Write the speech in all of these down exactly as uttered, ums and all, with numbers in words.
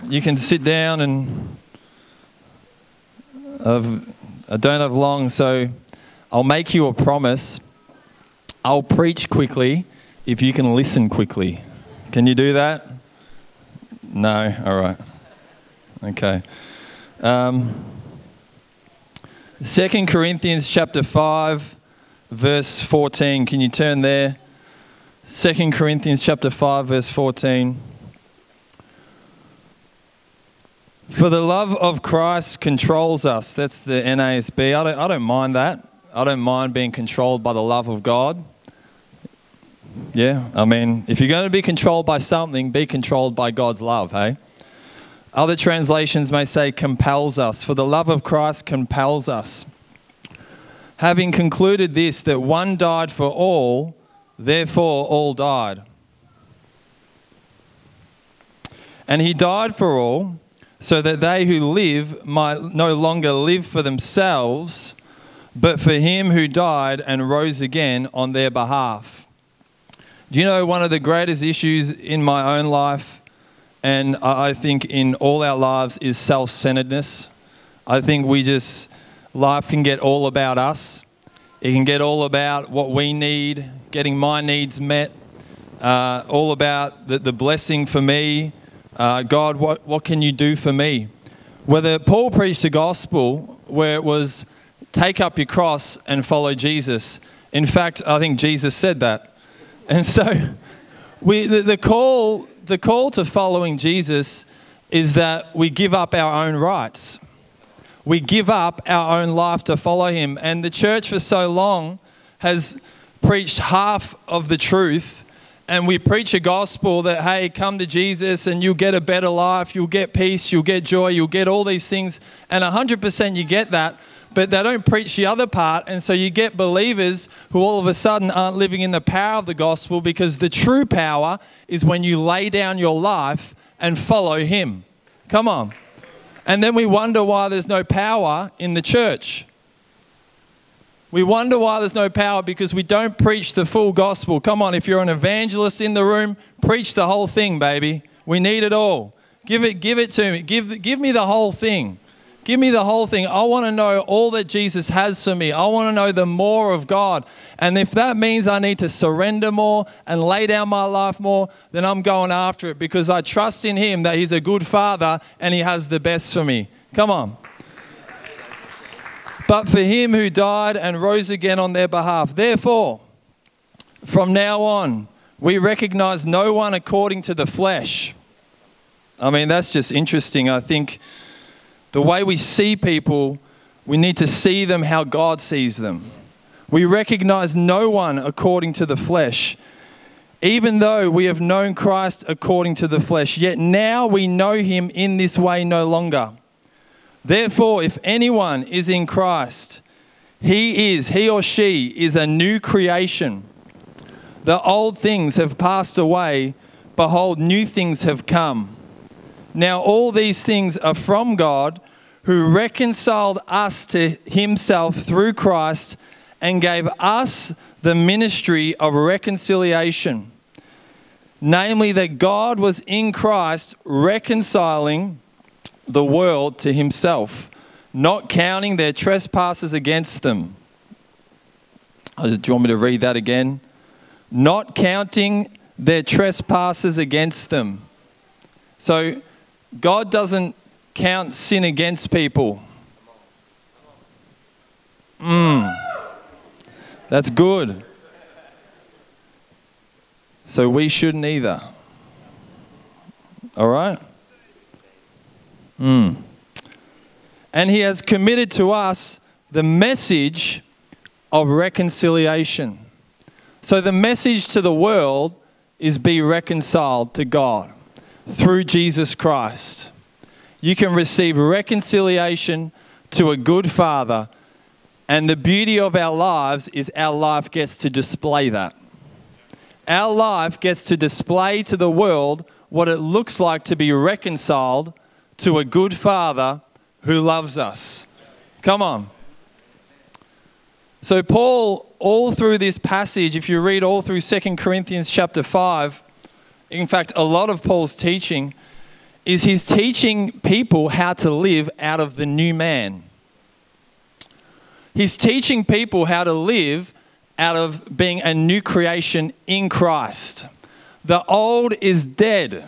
you can sit down, and I've, I don't have long, so I'll make you a promise. I'll preach quickly if you can listen quickly. Can you do that? No? All right. Okay. Um, Second Corinthians chapter five, verse fourteen. Can you turn there? Second Corinthians chapter five, verse fourteen. For the love of Christ controls us. That's the N A S B. I don't, I don't mind that. I don't mind being controlled by the love of God. Yeah, I mean, if you're going to be controlled by something, be controlled by God's love, hey? Other translations may say compels us. For the love of Christ compels us. Having concluded this, that one died for all, therefore all died. And he died for all, so that they who live might no longer live for themselves, but for him who died and rose again on their behalf. Do you know one of the greatest issues in my own life, and I think in all our lives, is self-centeredness? I think we just, life can get all about us. It can get all about what we need, getting my needs met, uh, all about the, the blessing for me. Uh, God, what, what can you do for me? Whether Paul preached the gospel where it was take up your cross and follow Jesus. In fact, I think Jesus said that. And so we, the, the call, the call to following Jesus is that we give up our own rights. We give up our own life to follow him. And the church for so long has preached half of the truth. And we preach a gospel that, hey, come to Jesus and you'll get a better life, you'll get peace, you'll get joy, you'll get all these things. And one hundred percent you get that, but they don't preach the other part. And so you get believers who all of a sudden aren't living in the power of the gospel, because the true power is when you lay down your life and follow him. Come on. And then we wonder why there's no power in the church. We wonder why there's no power because we don't preach the full gospel. Come on, if you're an evangelist in the room, preach the whole thing, baby. We need it all. Give it, give it to me. Give, give me the whole thing. Give me the whole thing. I want to know all that Jesus has for me. I want to know the more of God. And if that means I need to surrender more and lay down my life more, then I'm going after it, because I trust in him that he's a good father and he has the best for me. Come on. But for him who died and rose again on their behalf. Therefore, from now on, we recognize no one according to the flesh. I mean, that's just interesting. I think the way we see people, we need to see them how God sees them. We recognize no one according to the flesh. Even though we have known Christ according to the flesh, yet now we know him in this way no longer. Therefore, if anyone is in Christ, he is, he or she is a new creation. The old things have passed away. Behold, new things have come. Now all these things are from God, who reconciled us to himself through Christ and gave us the ministry of reconciliation. Namely, that God was in Christ reconciling the world to himself, not counting their trespasses against them. Do you want me to read that again? Not counting their trespasses against them. So God doesn't count sin against people. Mm. That's good. So we shouldn't either. All right? Mm. And he has committed to us the message of reconciliation. So the message to the world is be reconciled to God through Jesus Christ. You can receive reconciliation to a good Father, and the beauty of our lives is our life gets to display that. Our life gets to display to the world what it looks like to be reconciled to a good Father who loves us. Come on. So Paul, all through this passage, if you read all through Second Corinthians chapter five, in fact, a lot of Paul's teaching is he's teaching people how to live out of the new man. He's teaching people how to live out of being a new creation in Christ. The old is dead.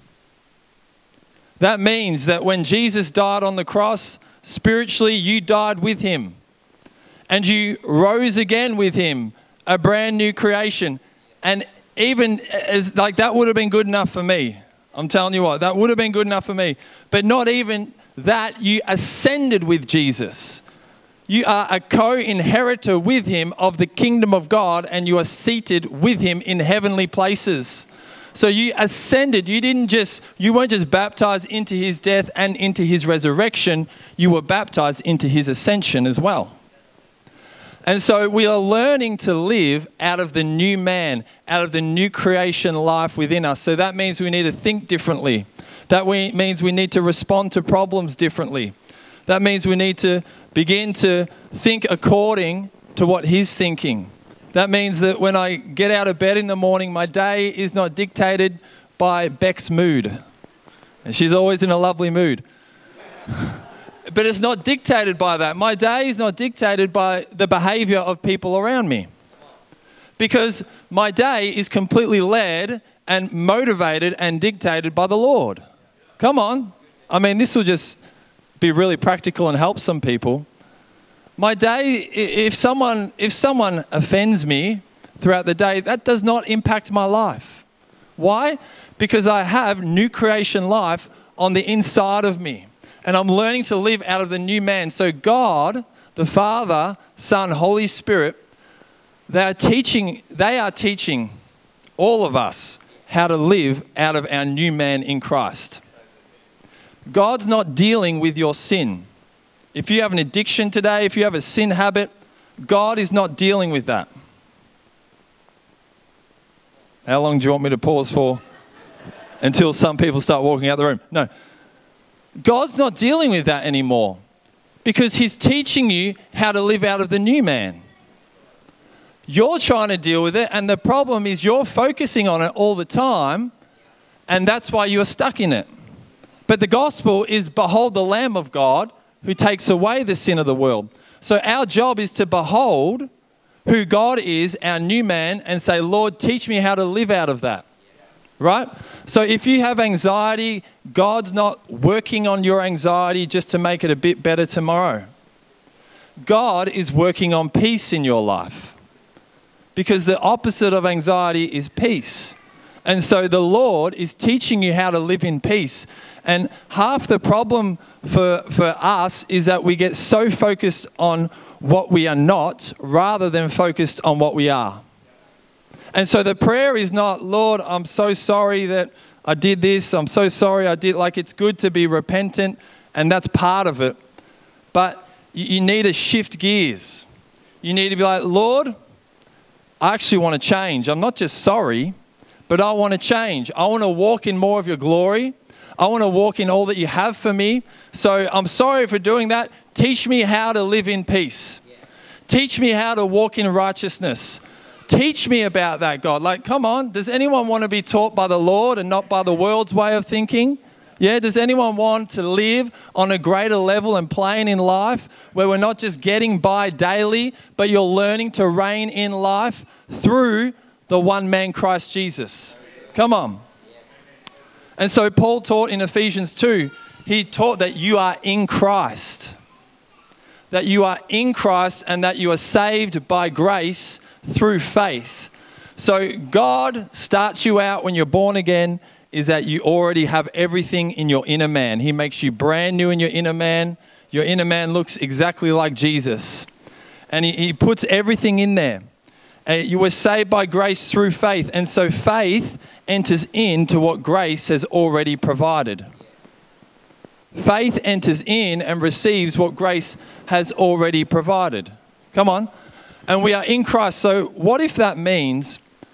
That means that when Jesus died on the cross, spiritually you died with him. And you rose again with him, a brand new creation. And even as like that would have been good enough for me. I'm telling you what, that would have been good enough for me. But not even that, you ascended with Jesus. You are a co-inheritor with him of the kingdom of God, and you are seated with him in heavenly places. So you ascended. You didn't just, you weren't just baptized into his death and into his resurrection. You were baptized into his ascension as well. And so we are learning to live out of the new man, out of the new creation life within us. So that means we need to think differently. That we, means we need to respond to problems differently. That means we need to begin to think according to what he's thinking. That means that when I get out of bed in the morning, my day is not dictated by Beck's mood. And she's always in a lovely mood. But it's not dictated by that. My day is not dictated by the behavior of people around me. Because my day is completely led and motivated and dictated by the Lord. Come on. I mean, this will just be really practical and help some people. My day, if someone, if someone offends me throughout the day, that does not impact my life. Why? Because I have new creation life on the inside of me. And I'm learning to live out of the new man. So God, the Father, Son, Holy Spirit, they are teaching, they are teaching all of us how to live out of our new man in Christ. God's not dealing with your sin. If you have an addiction today, if you have a sin habit, God is not dealing with that. How long do you want me to pause for? Until some people start walking out the room. No. God's not dealing with that anymore because he's teaching you how to live out of the new man. You're trying to deal with it, and the problem is you're focusing on it all the time, and that's why you're stuck in it. But the gospel is, behold the Lamb of God who takes away the sin of the world. So our job is to behold who God is, our new man, and say, Lord, teach me how to live out of that. Right? So if you have anxiety, God's not working on your anxiety just to make it a bit better tomorrow. God is working on peace in your life. Because the opposite of anxiety is peace. And so the Lord is teaching you how to live in peace. And half the problem for, for us is that we get so focused on what we are not rather than focused on what we are. And so the prayer is not, Lord, I'm so sorry that I did this. I'm so sorry I did. Like, it's good to be repentant, and that's part of it. But you, you need to shift gears. You need to be like, Lord, I actually want to change. I'm not just sorry, but I want to change. I want to walk in more of your glory. I want to walk in all that you have for me. So I'm sorry for doing that. Teach me how to live in peace. Yeah. Teach me how to walk in righteousness. Teach me about that, God. Like, come on. Does anyone want to be taught by the Lord and not by the world's way of thinking? Yeah, does anyone want to live on a greater level and plane in life where we're not just getting by daily, but you're learning to reign in life through the one man, Christ Jesus? Come on. And so Paul taught in Ephesians two, he taught that you are in Christ. That you are in Christ and that you are saved by grace through faith. So God starts you out when you're born again is that you already have everything in your inner man. He makes you brand new in your inner man. Your inner man looks exactly like Jesus. And he, he puts everything in there. And you were saved by grace through faith. And so faith enters into what grace has already provided. Faith enters in and receives what grace has already provided. Come on. And we are in Christ. So what if that means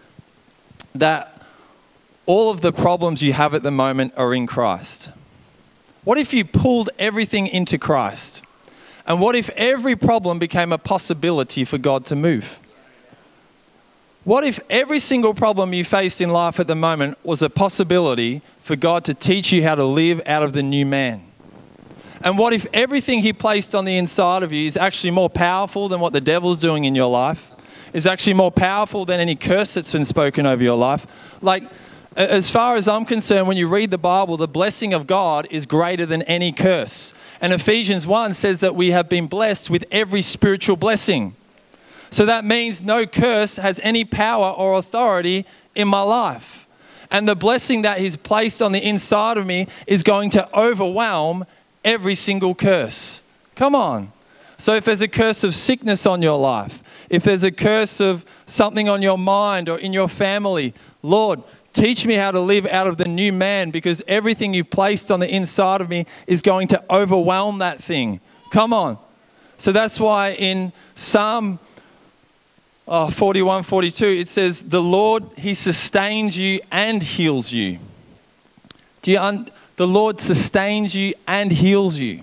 that all of the problems you have at the moment are in Christ? What if you pulled everything into Christ? And what if every problem became a possibility for God to move? What if every single problem you faced in life at the moment was a possibility for God to teach you how to live out of the new man? And what if everything he placed on the inside of you is actually more powerful than what the devil's doing in your life? Is actually more powerful than any curse that's been spoken over your life? Like, as far as I'm concerned, when you read the Bible, the blessing of God is greater than any curse. And Ephesians one says that we have been blessed with every spiritual blessing. So that means no curse has any power or authority in my life. And the blessing that he's placed on the inside of me is going to overwhelm every single curse. Come on. So if there's a curse of sickness on your life, if there's a curse of something on your mind or in your family, Lord, teach me how to live out of the new man, because everything you've placed on the inside of me is going to overwhelm that thing. Come on. So that's why in Psalm oh, forty-one, forty-two, it says, the Lord, he sustains you and heals you. Do you un- the Lord sustains you and heals you.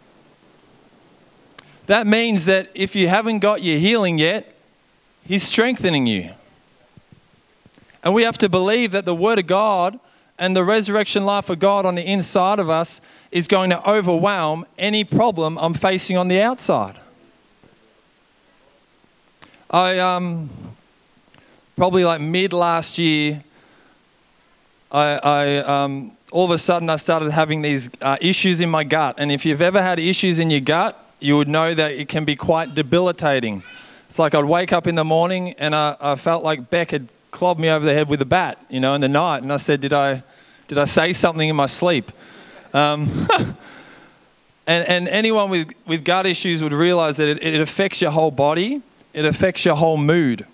That means that if you haven't got your healing yet, he's strengthening you. And we have to believe that the Word of God and the resurrection life of God on the inside of us is going to overwhelm any problem I'm facing on the outside. I, um, probably like mid last year, I, I um, all of a sudden I started having these uh, issues in my gut. And if you've ever had issues in your gut, you would know that it can be quite debilitating. It's like I'd wake up in the morning and I, I felt like Beck had clobbed me over the head with a bat, you know, in the night. And I said, did I, did I say something in my sleep? Um, and, and anyone with, with gut issues would realize that it, it affects your whole body. It affects your whole mood.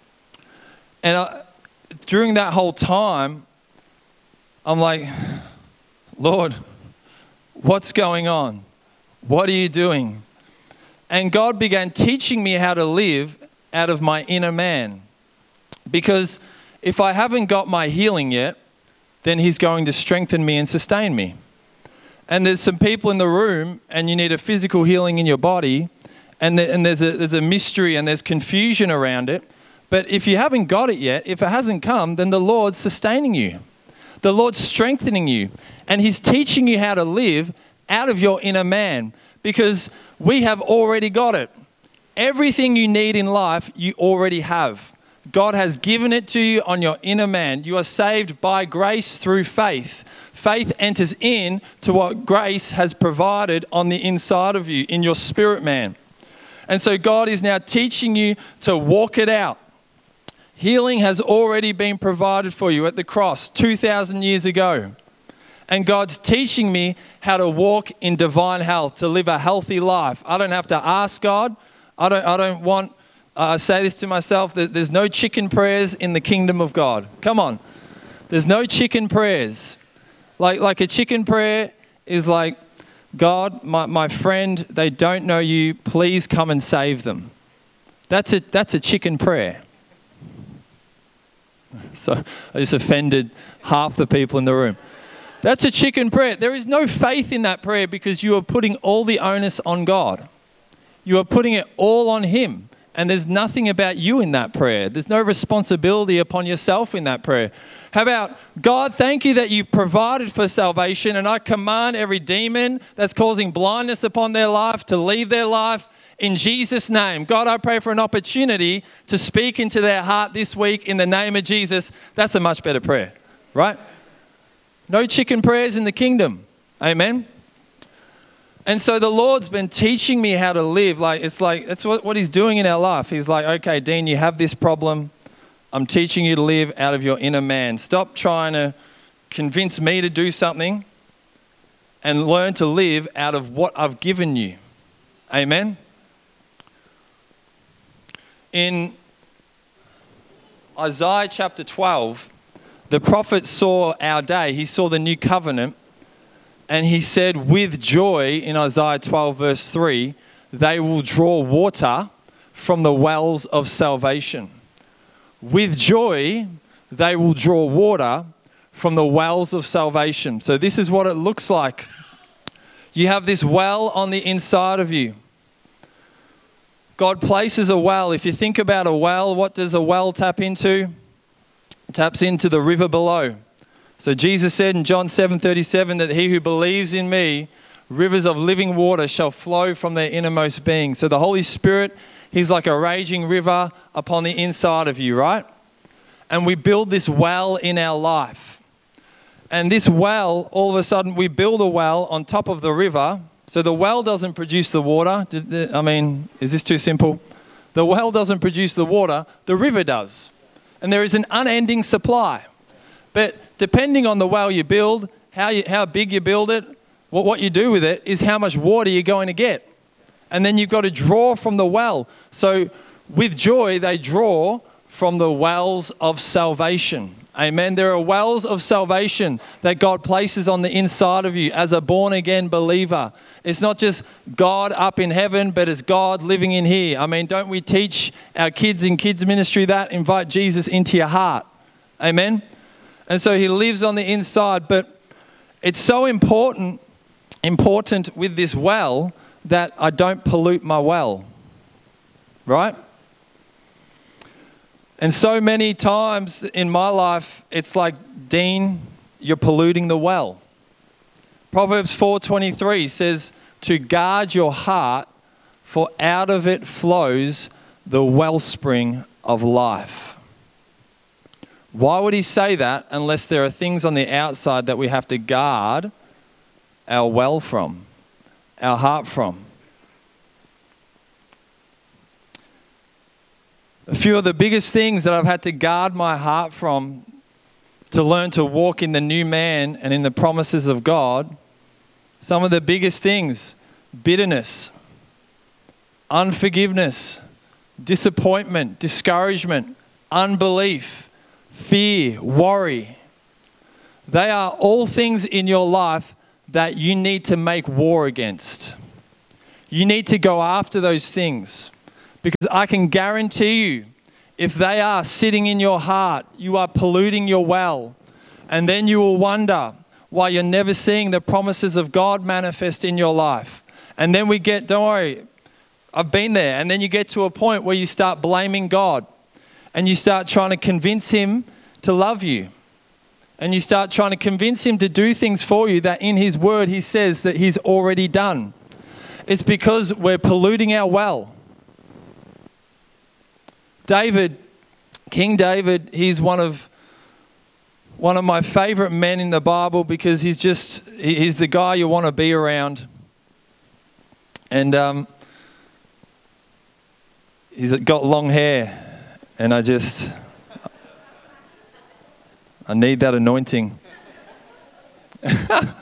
And I, during that whole time, I'm like, Lord, what's going on? What are you doing? And God began teaching me how to live out of my inner man. Because if I haven't got my healing yet, then he's going to strengthen me and sustain me. And there's some people in the room and you need a physical healing in your body, and, the, and there's, a, there's a mystery and there's confusion around it. But if you haven't got it yet, if it hasn't come, then the Lord's sustaining you. The Lord's strengthening you. And he's teaching you how to live out of your inner man, because we have already got it. Everything you need in life, you already have. God has given it to you on your inner man. You are saved by grace through faith. Faith enters in to what grace has provided on the inside of you, in your spirit man. And so God is now teaching you to walk it out. Healing has already been provided for you at the cross two thousand years ago. And God's teaching me how to walk in divine health, to live a healthy life. I don't have to ask God. I don't, I don't want, I uh, say this to myself, that there's no chicken prayers in the kingdom of God. Come on. There's no chicken prayers. Like, like a chicken prayer is like, God, my, my friend, they don't know you. Please come and save them. That's a, that's a chicken prayer. So I just offended half the people in the room. That's a chicken prayer. There is no faith in that prayer, because you are putting all the onus on God. You are putting it all on him. And there's nothing about you in that prayer. There's no responsibility upon yourself in that prayer. How about, God, thank you that you've provided for salvation, and I command every demon that's causing blindness upon their life to leave their life in Jesus' name. God, I pray for an opportunity to speak into their heart this week in the name of Jesus. That's a much better prayer, right? No chicken prayers in the kingdom. Amen. And so the Lord's been teaching me how to live. Like, it's like, that's what, what he's doing in our life. He's like, okay, Dean, you have this problem. I'm teaching you to live out of your inner man. Stop trying to convince me to do something and learn to live out of what I've given you. Amen. In Isaiah chapter twelve, the prophet saw our day. He saw the new covenant. And he said, with joy, in Isaiah twelve verse three, they will draw water from the wells of salvation. With joy, they will draw water from the wells of salvation. So this is what it looks like. You have this well on the inside of you. God places a well. If you think about a well, what does a well tap into? It taps into the river below. So Jesus said in John seven thirty-seven that he who believes in me, rivers of living water shall flow from their innermost being. So the Holy Spirit, he's like a raging river upon the inside of you, right? And we build this well in our life. And this well, all of a sudden, we build a well on top of the river. So the well doesn't produce the water. I mean, is this too simple? The well doesn't produce the water, the river does. And there is an unending supply. But depending on the well you build, how, you, how big you build it, what, what you do with it is how much water you're going to get. And then you've got to draw from the well. So with joy, they draw from the wells of salvation. Amen. There are wells of salvation that God places on the inside of you as a born-again believer. It's not just God up in heaven, but it's God living in here. I mean, don't we teach our kids in kids ministry that? Invite Jesus into your heart. Amen. And so he lives on the inside. But it's so important, important with this well that I don't pollute my well. Right? And so many times in my life, it's like, Dean, you're polluting the well. Proverbs four twenty-three says, to guard your heart, for out of it flows the wellspring of life. Why would he say that unless there are things on the outside that we have to guard our well from, our heart from? A few of the biggest things that I've had to guard my heart from to learn to walk in the new man and in the promises of God, some of the biggest things, bitterness, unforgiveness, disappointment, discouragement, unbelief, fear, worry. They are all things in your life that you need to make war against. You need to go after those things. Because I can guarantee you, if they are sitting in your heart, you are polluting your well. And then you will wonder why you're never seeing the promises of God manifest in your life. And then we get, don't worry, I've been there. And then you get to a point where you start blaming God. And you start trying to convince him to love you. And you start trying to convince him to do things for you that in his word he says that he's already done. It's because we're polluting our well. David, King David, he's one of one of my favorite men in the Bible because he's just, he's the guy you want to be around. And um, he's got long hair and I just, I need that anointing. But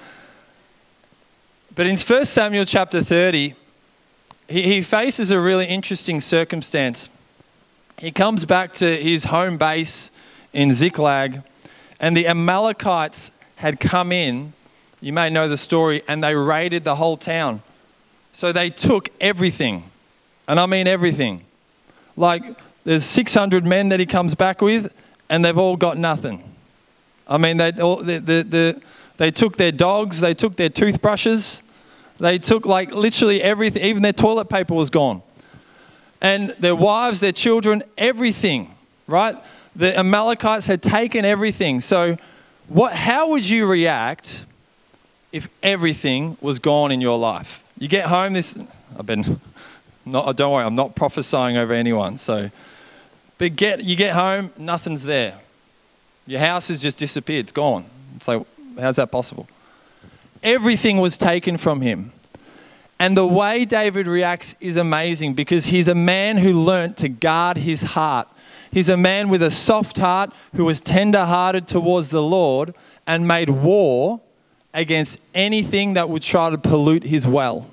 in First Samuel chapter thirty, he, he faces a really interesting circumstance. He comes back to his home base in Ziklag, and the Amalekites had come in, you may know the story, and they raided the whole town. So they took everything, and I mean everything. Like, there's six hundred men that he comes back with, and they've all got nothing. I mean, they all, the, the, the, they took their dogs, they took their toothbrushes, they took like literally everything, even their toilet paper was gone. And their wives, their children, everything, right? The Amalekites had taken everything. So what? How would you react if everything was gone in your life? You get home, this, I've been, not, don't worry, I'm not prophesying over anyone. So, but get, you get home, nothing's there. Your house has just disappeared, it's gone. It's like, how's that possible? Everything was taken from him. And the way David reacts is amazing because he's a man who learnt to guard his heart. He's a man with a soft heart who was tender-hearted towards the Lord and made war against anything that would try to pollute his well.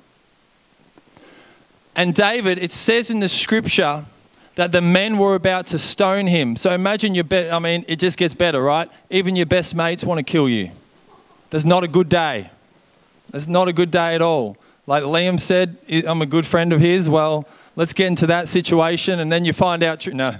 And David, it says in the scripture that the men were about to stone him. So imagine your be- I mean, it just gets better, right? Even your best mates want to kill you. That's not a good day. That's not a good day at all. Like Liam said, I'm a good friend of his. Well, let's get into that situation and then you find out. Tr- no.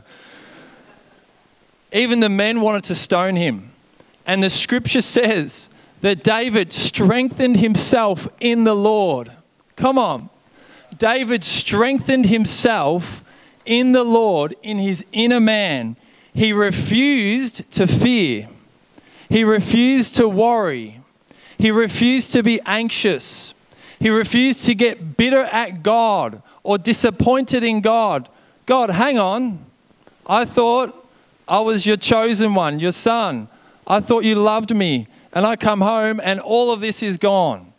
Even the men wanted to stone him. And the scripture says that David strengthened himself in the Lord. Come on. David strengthened himself in the Lord, in his inner man. He refused to fear. He refused to worry. He refused to be anxious. He refused to get bitter at God or disappointed in God. God, hang on. I thought I was your chosen one, your son. I thought you loved me. And I come home and all of this is gone.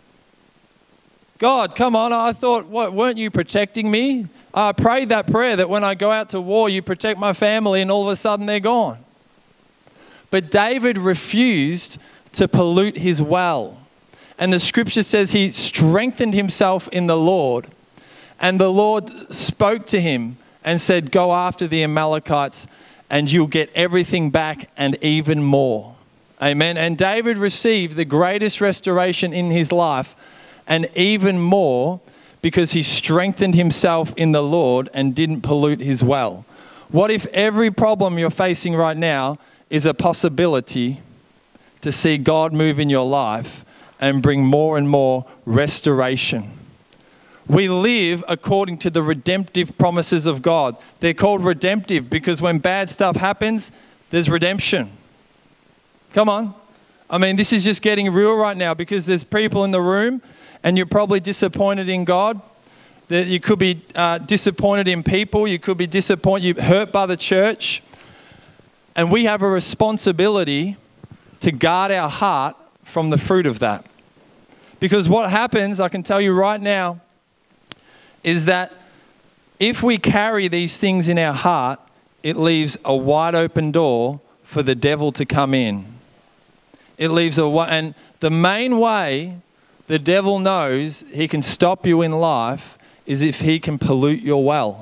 God, come on. I thought, what, weren't you protecting me? I prayed that prayer that when I go out to war, you protect my family, and all of a sudden they're gone. But David refused to pollute his well. And the scripture says he strengthened himself in the Lord. And the Lord spoke to him and said, go after the Amalekites and you'll get everything back and even more. Amen. And David received the greatest restoration in his life and even more because he strengthened himself in the Lord and didn't pollute his well. What if every problem you're facing right now is a possibility to see God move in your life and bring more and more restoration? We live according to the redemptive promises of God. They're called redemptive because when bad stuff happens, there's redemption. Come on. I mean, this is just getting real right now because there's people in the room and you're probably disappointed in God. That you could be uh, disappointed in people. You could be disappointed, you're hurt by the church. And we have a responsibility to guard our heart from the fruit of that. Because what happens, I can tell you right now, is that if we carry these things in our heart, it leaves a wide open door for the devil to come in. It leaves a and the main way the devil knows he can stop you in life is if he can pollute your well.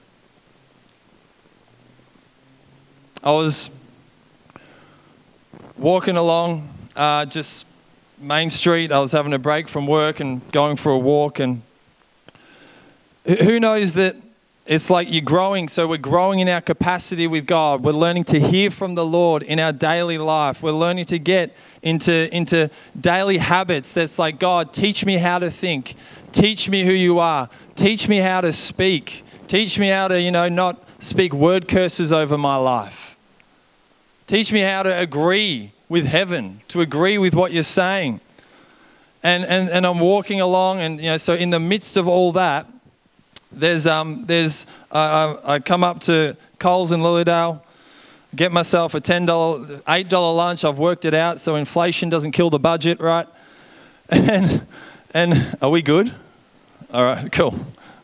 I was walking along uh, just Main Street. I was having a break from work and going for a walk, and who knows that it's like you're growing. So we're growing in our capacity with God. We're learning to hear from the Lord in our daily life. We're learning to get into, into daily habits that's like, God, teach me how to think. Teach me who you are. Teach me how to speak. Teach me how to, you know, not speak word curses over my life. Teach me how to agree with heaven, to agree with what you're saying. And, and, and I'm walking along, and, you know, so in the midst of all that, There's, um, there's, uh, I come up to Coles in Lilydale, get myself a ten dollars, eight dollars lunch. I've worked it out so inflation doesn't kill the budget, right? And, and are we good? All right, cool.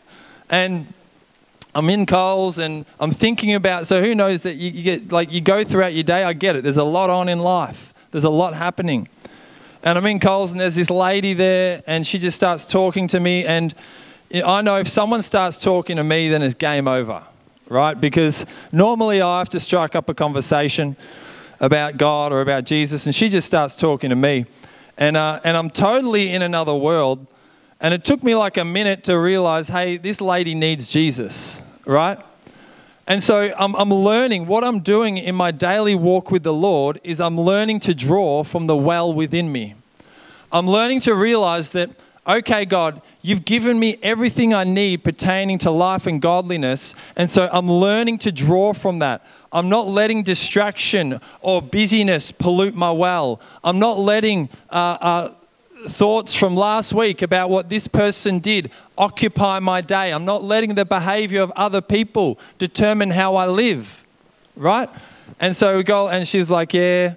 And I'm in Coles and I'm thinking about, so who knows that you, you get, like you go throughout your day, I get it. There's a lot on in life. There's a lot happening. And I'm in Coles and there's this lady there and she just starts talking to me, and I know if someone starts talking to me, then it's game over, right? Because normally I have to strike up a conversation about God or about Jesus, and she just starts talking to me. And, uh, and I'm totally in another world. And it took me like a minute to realize, hey, this lady needs Jesus, right? And so I'm, I'm learning, what I'm doing in my daily walk with the Lord is I'm learning to draw from the well within me. I'm learning to realize that, okay, God, you've given me everything I need pertaining to life and godliness, and so I'm learning to draw from that. I'm not letting distraction or busyness pollute my well. I'm not letting uh, uh, thoughts from last week about what this person did occupy my day. I'm not letting the behavior of other people determine how I live, right? And so we go, and she's like, yeah,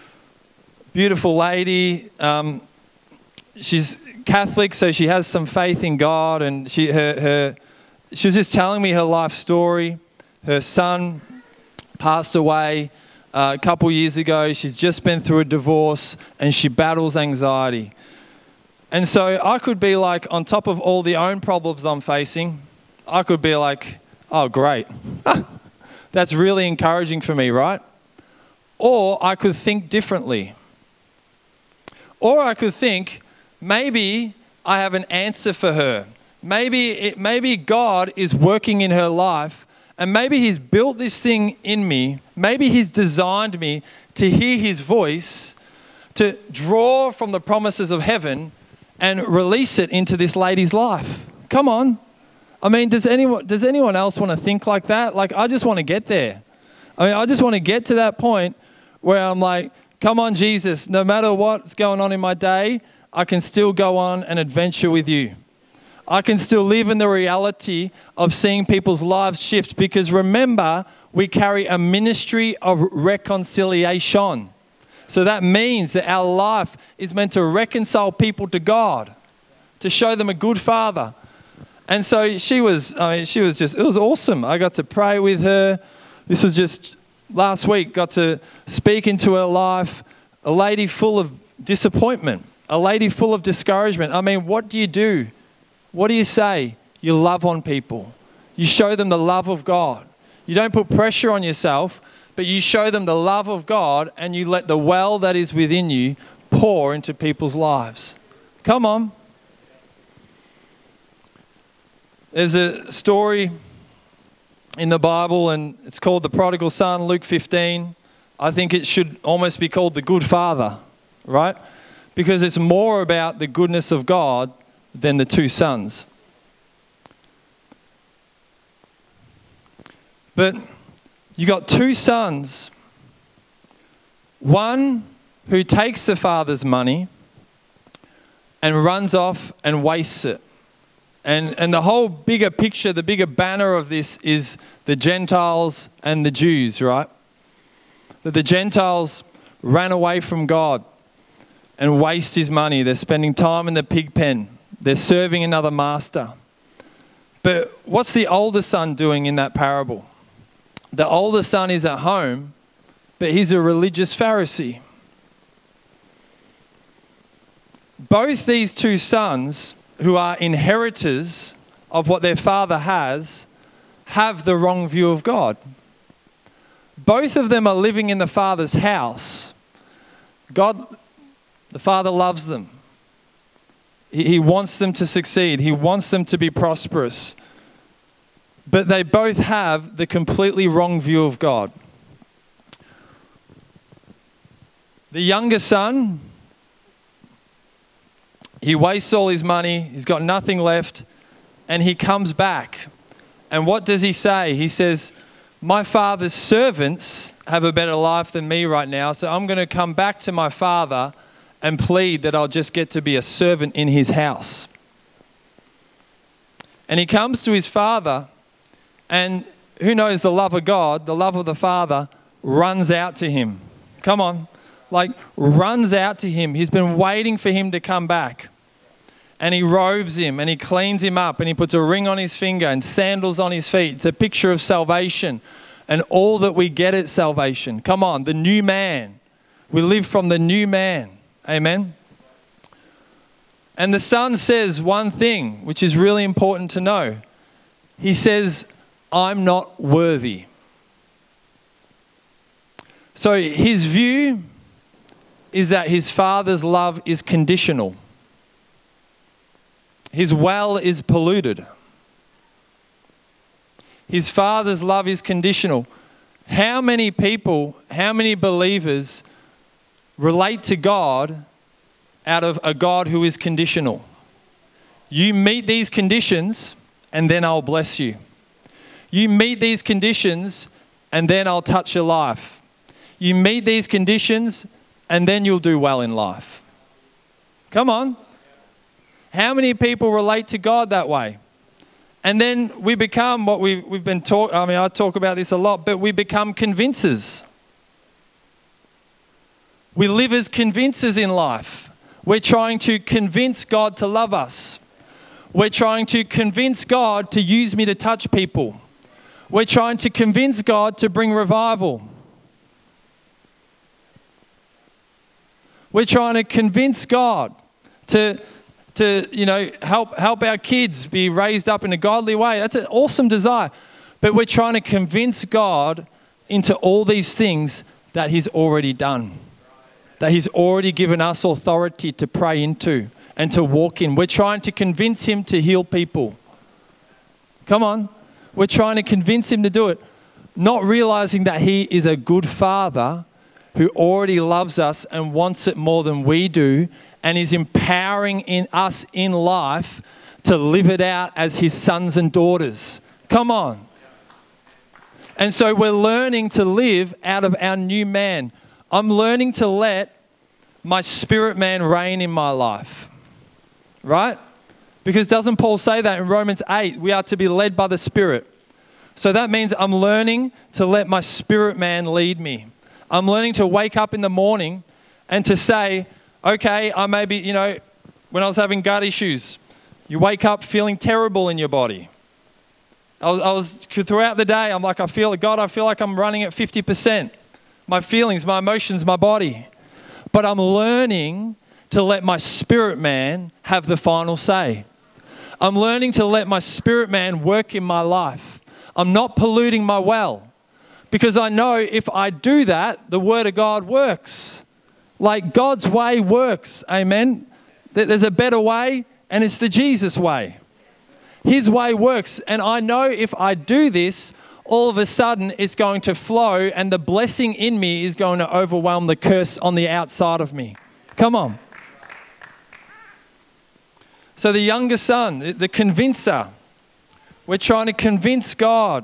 beautiful lady. Um, she's Catholic, so she has some faith in God, and she her her she was just telling me her life story. Her son passed away uh, a couple years ago. She's just been through a divorce, and she battles anxiety. And so I could be like, on top of all the own problems I'm facing, I could be like, oh, great. That's really encouraging for me, right? Or I could think differently. Or I could think, maybe I have an answer for her. Maybe it, maybe God is working in her life, and maybe he's built this thing in me. Maybe he's designed me to hear his voice, to draw from the promises of heaven and release it into this lady's life. Come on. I mean, does anyone, does anyone else want to think like that? Like, I just want to get there. I mean, I just want to get to that point where I'm like, come on, Jesus, no matter what's going on in my day, I can still go on an adventure with you. I can still live in the reality of seeing people's lives shift, because remember, we carry a ministry of reconciliation. So that means that our life is meant to reconcile people to God, to show them a good Father. And so she was, I mean, she was just, it was awesome. I got to pray with her. This was just last week, got to speak into her life. A lady full of disappointment, a lady full of discouragement. I mean, what do you do? What do you say? You love on people. You show them the love of God. You don't put pressure on yourself, but you show them the love of God, and you let the well that is within you pour into people's lives. Come on. There's a story in the Bible, and it's called The Prodigal Son, Luke fifteen. I think it should almost be called The Good Father, right? Because it's more about the goodness of God than the two sons. But you got two sons. One who takes the father's money and runs off and wastes it. And, and the whole bigger picture, the bigger banner of this is the Gentiles and the Jews, right? That the Gentiles ran away from God and waste his money. They're spending time in the pig pen. They're serving another master. But what's the older son doing in that parable? The older son is at home, but he's a religious Pharisee. Both these two sons, who are inheritors of what their father has, have the wrong view of God. Both of them are living in the Father's house. God, the Father loves them. He, he wants them to succeed. He wants them to be prosperous. But they both have the completely wrong view of God. The younger son, he wastes all his money, he's got nothing left, and he comes back. And what does he say? He says, my father's servants have a better life than me right now, so I'm going to come back to my father and plead that I'll just get to be a servant in his house. And he comes to his father, and who knows, the love of God, the love of the Father, runs out to him. Come on. Like, runs out to him. He's been waiting for him to come back. And he robes him, and he cleans him up, and he puts a ring on his finger and sandals on his feet. It's a picture of salvation and all that we get at salvation. Come on, the new man. We live from the new man. Amen. And the son says one thing, which is really important to know. He says, I'm not worthy. So his view is that his father's love is conditional. His well is polluted. His father's love is conditional. How many people, how many believers relate to God out of a God who is conditional? You meet these conditions and then I'll bless you. You meet these conditions and then I'll touch your life. You meet these conditions and then you'll do well in life. Come on. How many people relate to God that way? And then we become what we've, we've been taught. I mean, I talk about this a lot, but we become convincers. We live as convincers in life. We're trying to convince God to love us. We're trying to convince God to use me to touch people. We're trying to convince God to bring revival. We're trying to convince God to, to you know, help, help our kids be raised up in a godly way. That's an awesome desire. But we're trying to convince God into all these things that He's already done. That He's already given us authority to pray into and to walk in. We're trying to convince Him to heal people. Come on. We're trying to convince Him to do it. Not realizing that He is a good Father who already loves us and wants it more than we do, and is empowering in us in life to live it out as his sons and daughters. Come on. And so we're learning to live out of our new man. I'm learning to let my spirit man reign in my life. Right? Because doesn't Paul say that in Romans eight? We are to be led by the Spirit. So that means I'm learning to let my spirit man lead me. I'm learning to wake up in the morning and to say, okay, I may be, you know, when I was having gut issues, you wake up feeling terrible in your body. I was, I was throughout the day, I'm like, I feel, God, I feel like I'm running at fifty percent. My feelings, my emotions, my body. But I'm learning to let my spirit man have the final say. I'm learning to let my spirit man work in my life. I'm not polluting my well, because I know if I do that, the word of God works. Like God's way works, amen? There's a better way, and it's the Jesus way. His way works, and I know if I do this, all of a sudden it's going to flow, and the blessing in me is going to overwhelm the curse on the outside of me. Come on. So the younger son, the convincer, we're trying to convince God.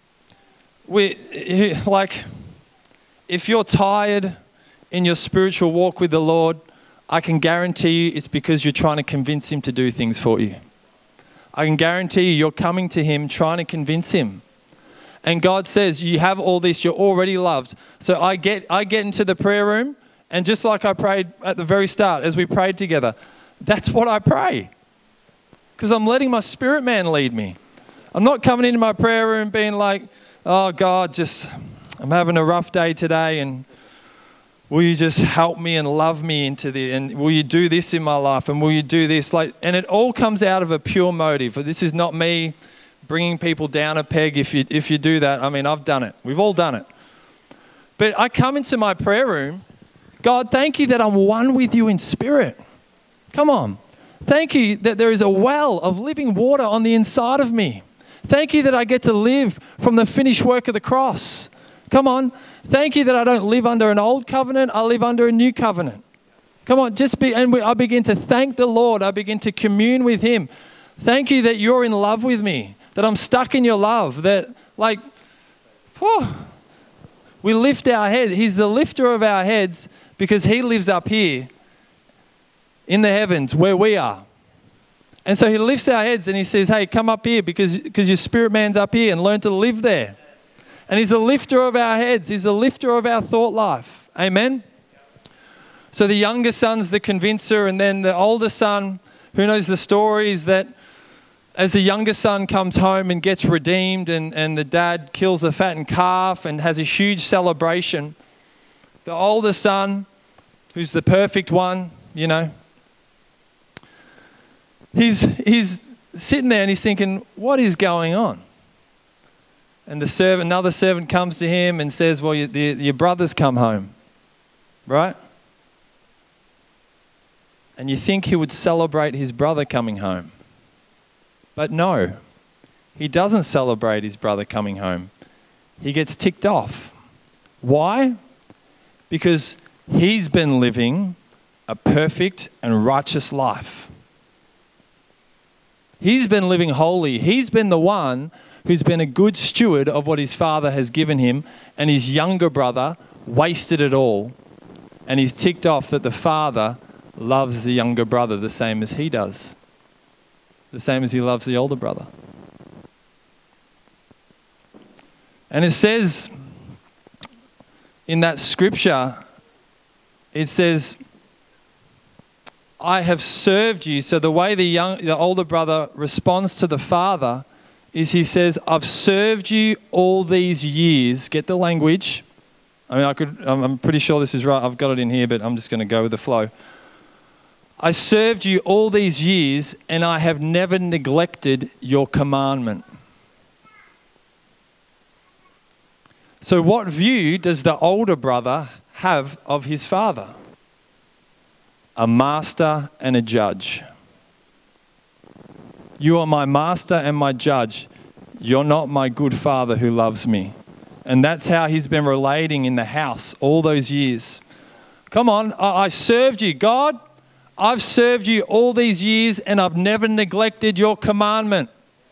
We, like, if you're tired in your spiritual walk with the Lord, I can guarantee you it's because you're trying to convince him to do things for you. I can guarantee you you're coming to him trying to convince him. And God says, you have all this, you're already loved. So I get, I get into the prayer room, and just like I prayed at the very start as we prayed together, that's what I pray. Because I'm letting my spirit man lead me. I'm not coming into my prayer room being like, oh God, just, I'm having a rough day today, and will you just help me and love me into the, and will you do this in my life, and will you do this? Like, and it all comes out of a pure motive. This is not me bringing people down a peg. If you, if you do that, I mean, I've done it. We've all done it. But I come into my prayer room, God, thank you that I'm one with you in spirit. Come on. Thank you that there is a well of living water on the inside of me. Thank you that I get to live from the finished work of the cross. Come on. Thank you that I don't live under an old covenant. I live under a new covenant. Come on. Just be, and we, I begin to thank the Lord. I begin to commune with him. Thank you that you're in love with me, that I'm stuck in your love, that like, whew, we lift our head. He's the lifter of our heads because he lives up here in the heavens where we are. And so he lifts our heads and he says, hey, come up here because, because your spirit man's up here, and learn to live there. And he's the lifter of our heads. He's the lifter of our thought life. Amen? So the younger son's the convincer, and then the older son, who knows the story, is that as the younger son comes home and gets redeemed, and, and the dad kills a fattened calf and has a huge celebration, the older son, who's the perfect one, you know, he's, he's sitting there and he's thinking, what is going on? And the servant, another servant comes to him and says, well, your, the, your brother's come home, right? And you think he would celebrate his brother coming home. But no, he doesn't celebrate his brother coming home. He gets ticked off. Why? Because he's been living a perfect and righteous life. He's been living holy. He's been the one who's been a good steward of what his father has given him, and his younger brother wasted it all. And he's ticked off that the father loves the younger brother the same as he does. The same as he loves the older brother. And it says in that scripture, it says, I have served you. So the way the young, the older brother responds to the father is he says, I've served you all these years. Get the language. I mean, I could, I'm pretty sure this is right. I've got it in here, but I'm just going to go with the flow. I served you all these years, and I have never neglected your commandment. So what view does the older brother have of his father? A master and a judge. You are my master and my judge. You're not my good father who loves me. And that's how he's been relating in the house all those years. Come on, I, I served you. God, I've served you all these years and I've never neglected your commandment.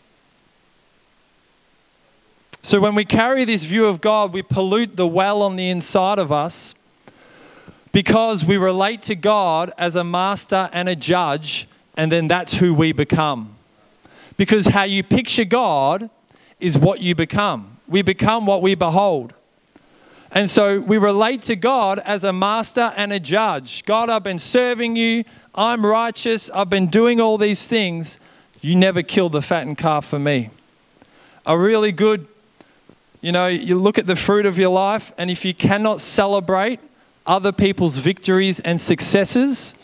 So when we carry this view of God, we pollute the well on the inside of us because we relate to God as a master and a judge, and then that's who we become. Because how you picture God is what you become. We become what we behold. And so we relate to God as a master and a judge. God, I've been serving you. I'm righteous. I've been doing all these things. You never killed the fattened calf for me. A really good, you know, you look at the fruit of your life, and if you cannot celebrate other people's victories and successes,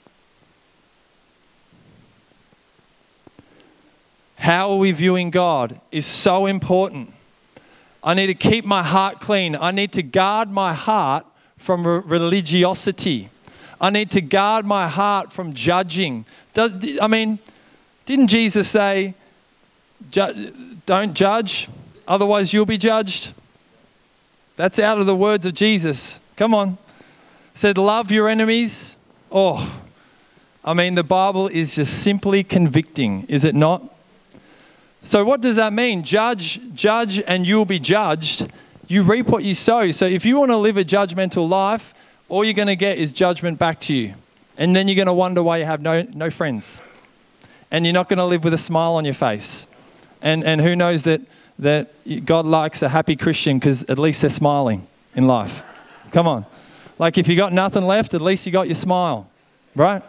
how are we viewing God is so important. I need to keep my heart clean. I need to guard my heart from religiosity. I need to guard my heart from judging. Does, I mean, didn't Jesus say, don't judge, otherwise you'll be judged? That's out of the words of Jesus. Come on. Said, love your enemies. Oh, I mean, the Bible is just simply convicting, is it not? So what does that mean? Judge, judge, and you'll be judged. You reap what you sow. So if you want to live a judgmental life, all you're going to get is judgment back to you. And then you're going to wonder why you have no, no friends. And you're not going to live with a smile on your face. And, and who knows that, that God likes a happy Christian because at least they're smiling in life. Come on. Like if you got nothing left, at least you got your smile. Right?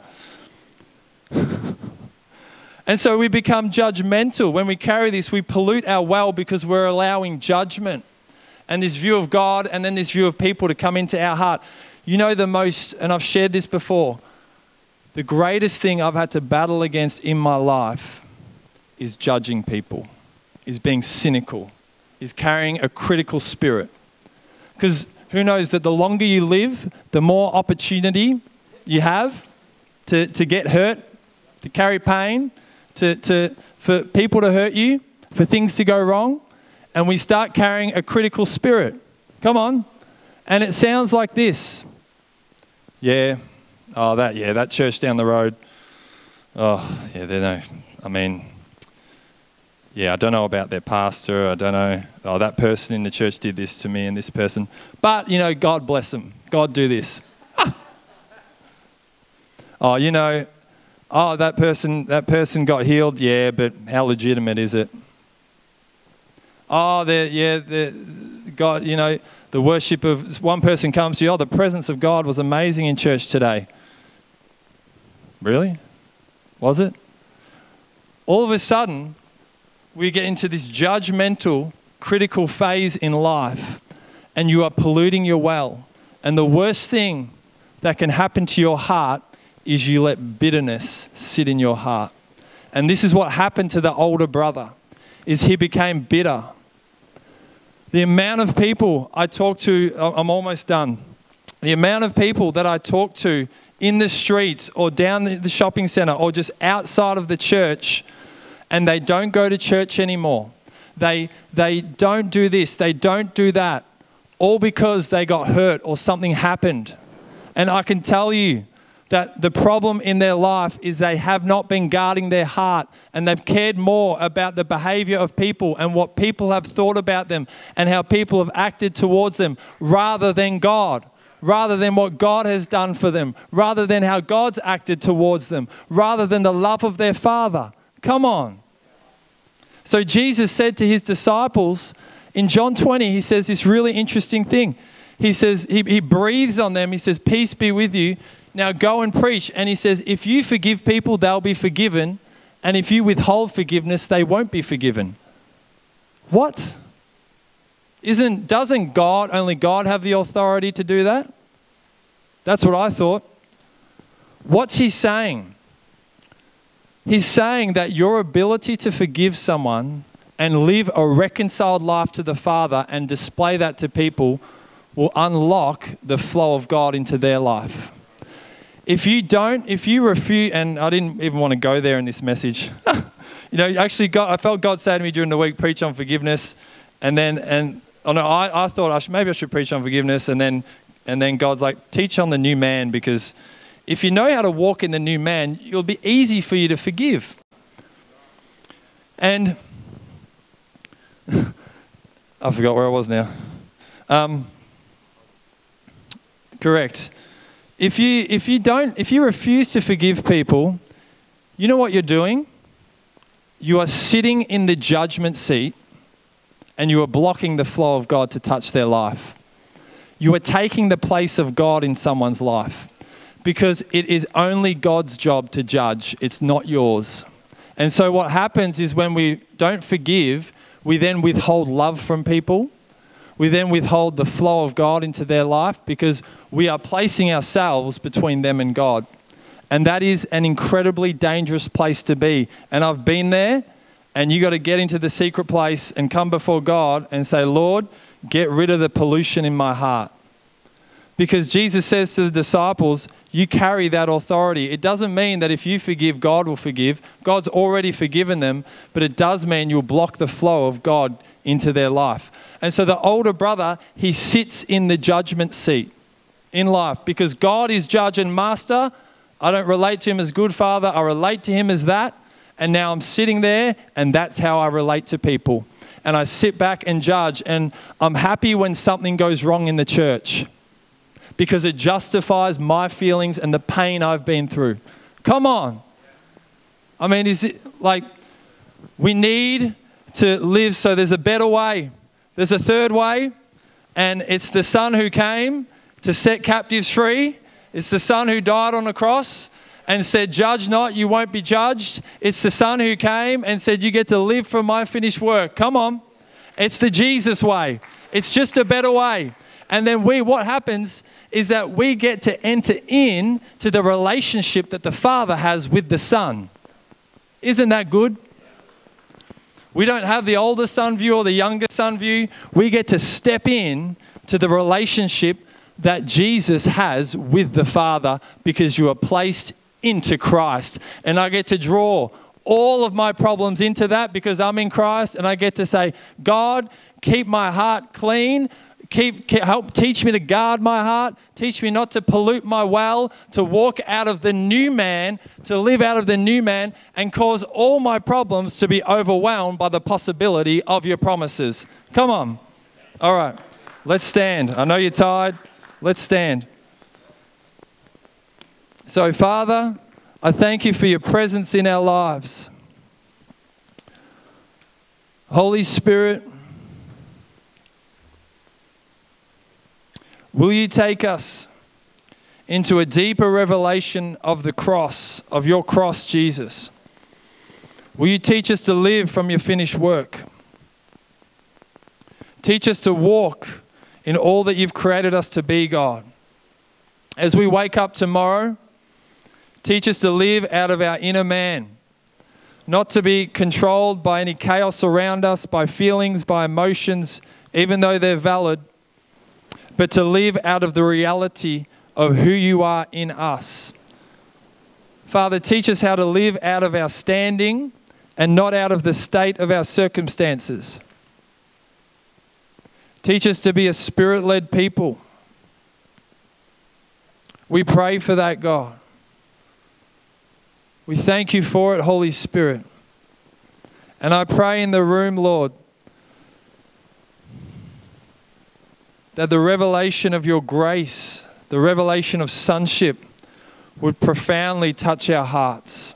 And so we become judgmental. When we carry this, we pollute our well because we're allowing judgment and this view of God and then this view of people to come into our heart. You know the most, and I've shared this before, the greatest thing I've had to battle against in my life is judging people, is being cynical, is carrying a critical spirit. Because who knows that the longer you live, the more opportunity you have to, to get hurt, to carry pain, To, to, for people to hurt you, for things to go wrong, and we start carrying a critical spirit. Come on. And it sounds like this. Yeah. Oh, that, yeah, that church down the road. Oh, yeah, they know. I mean, yeah, I don't know about their pastor. I don't know. Oh, that person in the church did this to me and this person. But, you know, God bless them. God do this. Ah. Oh, you know, oh, that person, that person got healed. Yeah, but how legitimate is it? Oh, the yeah, the God, you know, the worship of one person comes to you. Oh, the presence of God was amazing in church today. Really? Was it? All of a sudden, we get into this judgmental, critical phase in life, and you are polluting your well. And the worst thing that can happen to your heart is you let bitterness sit in your heart. And this is what happened to the older brother, is he became bitter. The amount of people I talk to, I'm almost done. The amount of people that I talk to in the streets or down the shopping center or just outside of the church, and they don't go to church anymore. They, they don't do this, they don't do that, all because they got hurt or something happened. And I can tell you, that the problem in their life is they have not been guarding their heart, and they've cared more about the behavior of people and what people have thought about them and how people have acted towards them rather than God, rather than what God has done for them, rather than how God's acted towards them, rather than the love of their Father. Come on. So Jesus said to his disciples in John twenty, he says this really interesting thing. He says, he, he breathes on them. He says, peace be with you. Now go and preach. And he says, if you forgive people, they'll be forgiven. And if you withhold forgiveness, they won't be forgiven. What? Isn't, doesn't God, only God have the authority to do that? That's what I thought. What's he saying? He's saying that your ability to forgive someone and live a reconciled life to the Father and display that to people will unlock the flow of God into their life. If you don't, if you refuse, and I didn't even want to go there in this message. you know, actually, God, I felt God say to me during the week, preach on forgiveness, and then, and oh no, I, I thought I should, maybe I should preach on forgiveness, and then, and then God's like, teach on the new man, because If you know how to walk in the new man, it'll be easy for you to forgive. And I forgot where I was now. Um, correct. If you if you don't if you refuse to forgive people, you know what you're doing? You are sitting in the judgment seat and you are blocking the flow of God to touch their life. You are taking the place of God in someone's life because it is only God's job to judge. It's not yours. And so what happens is when we don't forgive, we then withhold love from people. We then withhold the flow of God into their life because we are placing ourselves between them and God. And that is an incredibly dangerous place to be. And I've been there, and you got to get into the secret place and come before God and say, Lord, get rid of the pollution in my heart. Because Jesus says to the disciples, you carry that authority. It doesn't mean that if you forgive, God will forgive. God's already forgiven them, but it does mean you'll block the flow of God into their life. And so the older brother, he sits in the judgment seat in life because God is judge and master. I don't relate to him as good father. I relate to him as that. And now I'm sitting there and that's how I relate to people. And I sit back and judge. And I'm happy when something goes wrong in the church because it justifies my feelings and the pain I've been through. Come on. I mean, is it like we need to live so there's a better way. There's a third way, and it's the Son who came to set captives free. It's the Son who died on the cross and said, judge not, you won't be judged. It's the Son who came and said, you get to live for my finished work. Come on. It's the Jesus way. It's just a better way. And then we, what happens is that we get to enter in to the relationship that the Father has with the Son. Isn't that good? We don't have the older son view or the younger son view. We get to step in to the relationship that Jesus has with the Father because you are placed into Christ. And I get to draw all of my problems into that because I'm in Christ, and I get to say, God, keep my heart clean. Keep, keep, help teach me to guard my heart. Teach me not to pollute my well, to walk out of the new man, to live out of the new man, and cause all my problems to be overwhelmed by the possibility of your promises. Come on. All right. Let's stand. I know you're tired. Let's stand. So, Father, I thank you for your presence in our lives. Holy Spirit, will you take us into a deeper revelation of the cross, of your cross, Jesus? Will you teach us to live from your finished work? Teach us to walk in all that you've created us to be, God. As we wake up tomorrow, teach us to live out of our inner man, not to be controlled by any chaos around us, by feelings, by emotions, even though they're valid, but to live out of the reality of who you are in us. Father, teach us how to live out of our standing and not out of the state of our circumstances. Teach us to be a spirit-led people. We pray for that, God. We thank you for it, Holy Spirit. And I pray in the room, Lord, that the revelation of your grace, the revelation of sonship, would profoundly touch our hearts.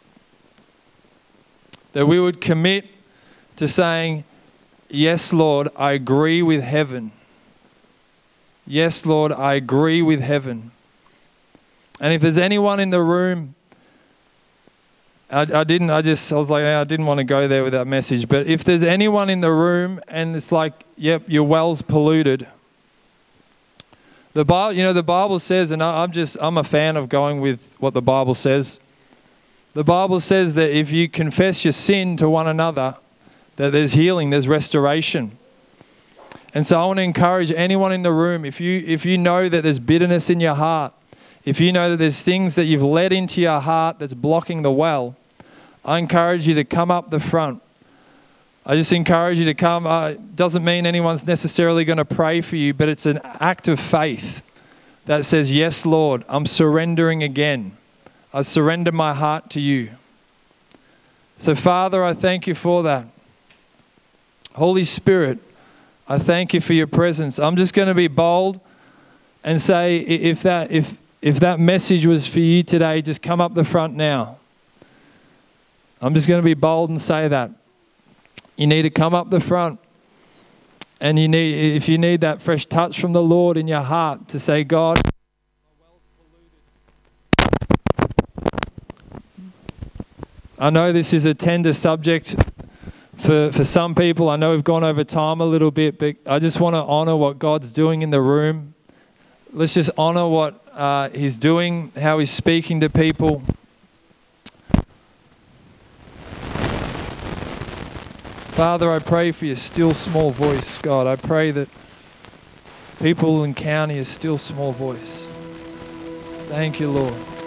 That we would commit to saying, yes, Lord, I agree with heaven. Yes, Lord, I agree with heaven. And if there's anyone in the room, I, I didn't, I just, I was like, I didn't want to go there with that message. But if there's anyone in the room and it's like, yep, your well's polluted. The Bible, you know, the Bible says, and I, I'm just, I'm a fan of going with what the Bible says. The Bible says that if you confess your sin to one another, that there's healing, there's restoration. And so I want to encourage anyone in the room, if you, if you know that there's bitterness in your heart, if you know that there's things that you've let into your heart that's blocking the well, I encourage you to come up the front. I just encourage you to come. Uh, it doesn't mean anyone's necessarily going to pray for you, but it's an act of faith that says, yes, Lord, I'm surrendering again. I surrender my heart to you. So, Father, I thank you for that. Holy Spirit, I thank you for your presence. I'm just going to be bold and say, if that, if, if that message was for you today, just come up the front now. I'm just going to be bold and say that. You need to come up the front. And you need, if you need that fresh touch from the Lord in your heart to say, God, I know this is a tender subject for, for some people. I know we've gone over time a little bit, but I just want to honor what God's doing in the room. Let's just honor what uh, He's doing, how He's speaking to people. Father, I pray for your still small voice, God. I pray that people encounter your still small voice. Thank you, Lord.